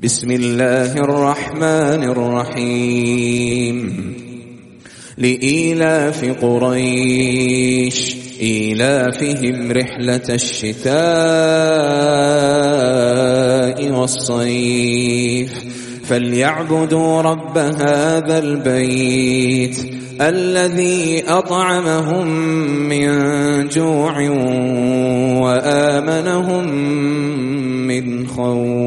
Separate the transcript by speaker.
Speaker 1: بسم الله الرحمن الرحيم لإيلاف قريش إيلافهم رحلة الشتاء والصيف فليعبدوا رب هذا البيت الذي أطعمهم من جوع وآمنهم من خوف.